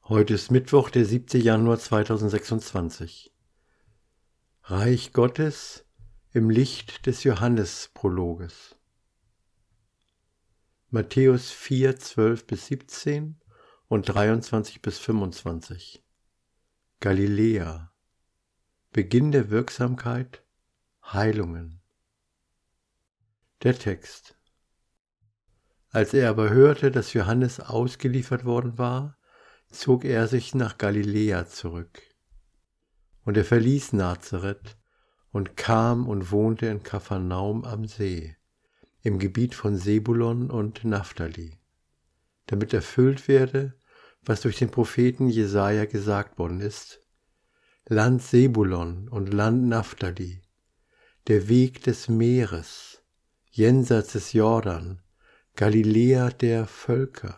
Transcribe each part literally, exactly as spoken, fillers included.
Heute ist Mittwoch, der siebte Januar zweitausendsechsundzwanzig. Reich Gottes im Licht des Johannesprologes. Matthäus vier, zwölf bis siebzehn und dreiundzwanzig bis fünfundzwanzig. Galiläa. Beginn der Wirksamkeit, Heilungen. Der Text. Als er aber hörte, dass Johannes ausgeliefert worden war, zog er sich nach Galiläa zurück. Und er verließ Nazareth und kam und wohnte in Kapharnaum am See, im Gebiet von Sebulon und Naphtali, damit erfüllt werde, was durch den Propheten Jesaja gesagt worden ist: Land Sebulon und Land Naphtali, der Weg des Meeres, jenseits des Jordan, Galiläa der Völker.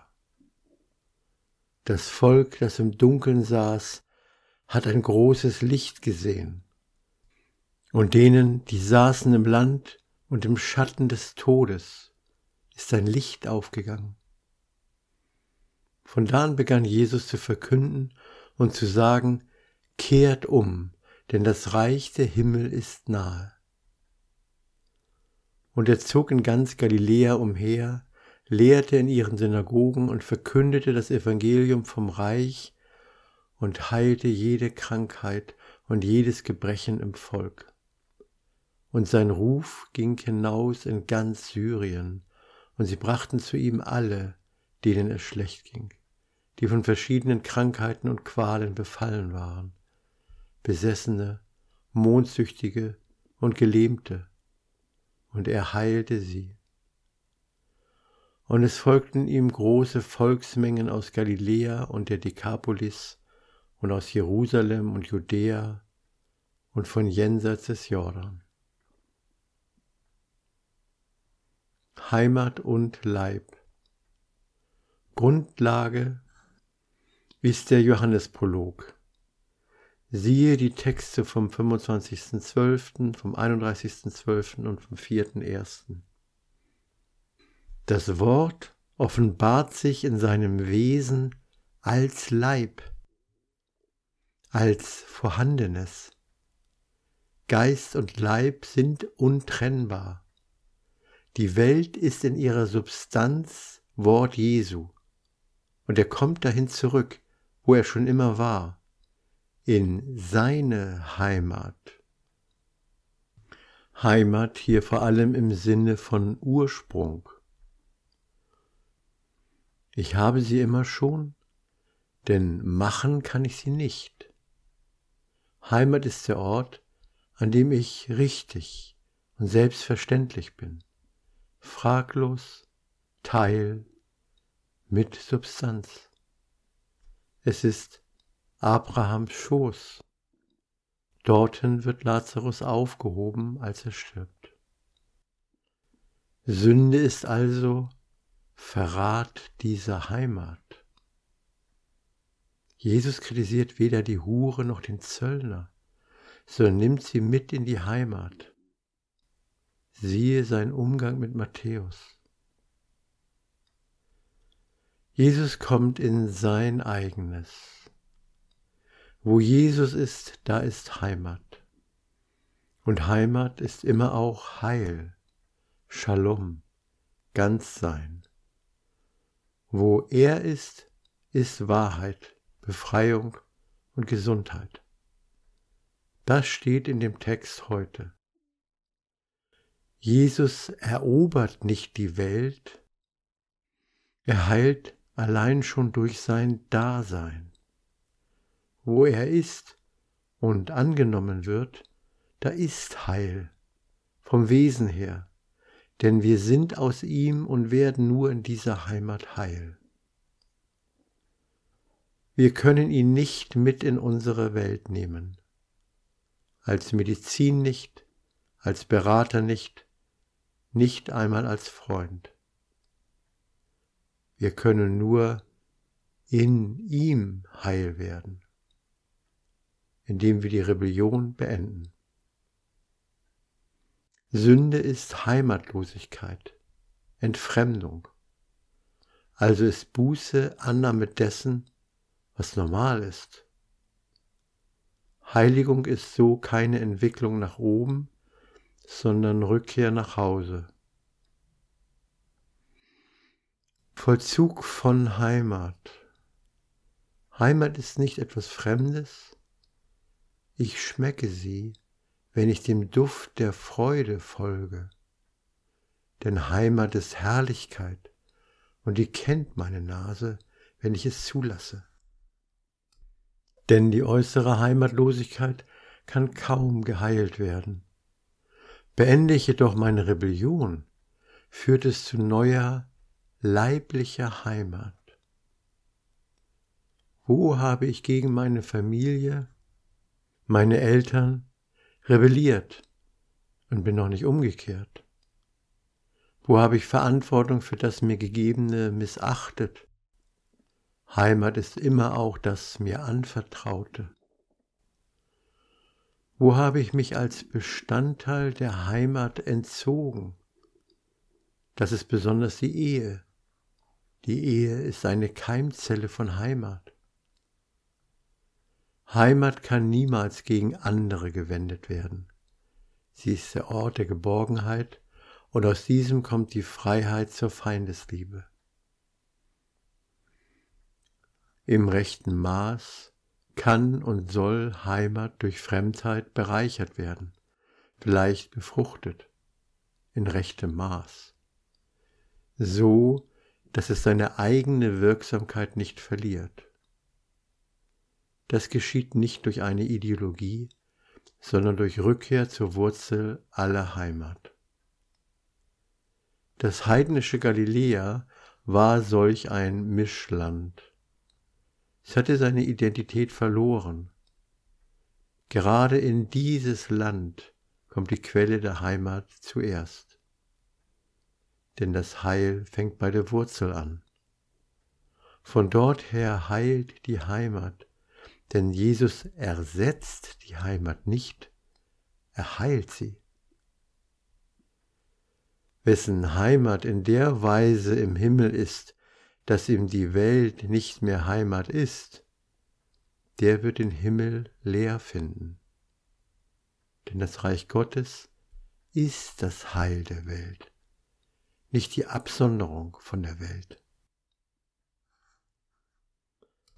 Das Volk, das im Dunkeln saß, hat ein großes Licht gesehen. Und denen, die saßen im Land und im Schatten des Todes, ist ein Licht aufgegangen. Von da an begann Jesus zu verkünden und zu sagen: Kehrt um, denn das Reich der Himmel ist nahe. Und er zog in ganz Galiläa umher, lehrte in ihren Synagogen und verkündete das Evangelium vom Reich und heilte jede Krankheit und jedes Gebrechen im Volk. Und sein Ruf ging hinaus in ganz Syrien, und sie brachten zu ihm alle, denen es schlecht ging, die von verschiedenen Krankheiten und Qualen befallen waren, Besessene, Mondsüchtige und Gelähmte, und er heilte sie. Und es folgten ihm große Volksmengen aus Galiläa und der Dekapolis und aus Jerusalem und Judäa und von jenseits des Jordan. Heimat und Leib. Grundlage ist der Johannesprolog. Siehe die Texte vom fünfundzwanzigsten zwölften, vom einunddreißigsten zwölften und vom vierten ersten Das Wort offenbart sich in seinem Wesen als Leib, als Vorhandenes. Geist und Leib sind untrennbar. Die Welt ist in ihrer Substanz Wort Jesu, und er kommt dahin zurück, wo er schon immer war, in seine Heimat. Heimat hier vor allem im Sinne von Ursprung. Ich habe sie immer schon, denn machen kann ich sie nicht. Heimat ist der Ort, an dem ich richtig und selbstverständlich bin, fraglos, Teil, mit Substanz. Es ist Abrahams Schoß. Dorthin wird Lazarus aufgehoben, als er stirbt. Sünde ist also Verrat dieser Heimat. Jesus kritisiert weder die Hure noch den Zöllner, sondern nimmt sie mit in die Heimat. Siehe sein Umgang mit Matthäus. Jesus kommt in sein Eigenes. Wo Jesus ist, da ist Heimat. Und Heimat ist immer auch Heil, Shalom, Ganzsein. Wo er ist, ist Wahrheit, Befreiung und Gesundheit. Das steht in dem Text heute. Jesus erobert nicht die Welt, er heilt allein schon durch sein Dasein. Wo er ist und angenommen wird, da ist Heil, vom Wesen her. Denn wir sind aus ihm und werden nur in dieser Heimat heil. Wir können ihn nicht mit in unsere Welt nehmen. Als Medizin nicht, als Berater nicht, nicht einmal als Freund. Wir können nur in ihm heil werden, indem wir die Rebellion beenden. Sünde ist Heimatlosigkeit, Entfremdung. Also ist Buße Annahme dessen, was normal ist. Heiligung ist so keine Entwicklung nach oben, sondern Rückkehr nach Hause. Vollzug von Heimat. Heimat ist nicht etwas Fremdes. Ich schmecke sie, wenn ich dem Duft der Freude folge. Denn Heimat ist Herrlichkeit und die kennt meine Nase, wenn ich es zulasse. Denn die äußere Heimatlosigkeit kann kaum geheilt werden. Beende ich jedoch meine Rebellion, führt es zu neuer, leiblicher Heimat. Wo habe ich gegen meine Familie, meine Eltern rebelliert und bin noch nicht umgekehrt? Wo habe ich Verantwortung für das mir Gegebene missachtet? Heimat ist immer auch das mir Anvertraute. Wo habe ich mich als Bestandteil der Heimat entzogen? Das ist besonders die Ehe. Die Ehe ist eine Keimzelle von Heimat. Heimat kann niemals gegen andere gewendet werden. Sie ist der Ort der Geborgenheit und aus diesem kommt die Freiheit zur Feindesliebe. Im rechten Maß kann und soll Heimat durch Fremdheit bereichert werden, vielleicht befruchtet, in rechtem Maß, so, dass es seine eigene Wirksamkeit nicht verliert. Das geschieht nicht durch eine Ideologie, sondern durch Rückkehr zur Wurzel aller Heimat. Das heidnische Galiläa war solch ein Mischland. Es hatte seine Identität verloren. Gerade in dieses Land kommt die Quelle der Heimat zuerst. Denn das Heil fängt bei der Wurzel an. Von dort her heilt die Heimat, denn Jesus ersetzt die Heimat nicht, er heilt sie. Wessen Heimat in der Weise im Himmel ist, dass ihm die Welt nicht mehr Heimat ist, der wird den Himmel leer finden. Denn das Reich Gottes ist das Heil der Welt, nicht die Absonderung von der Welt.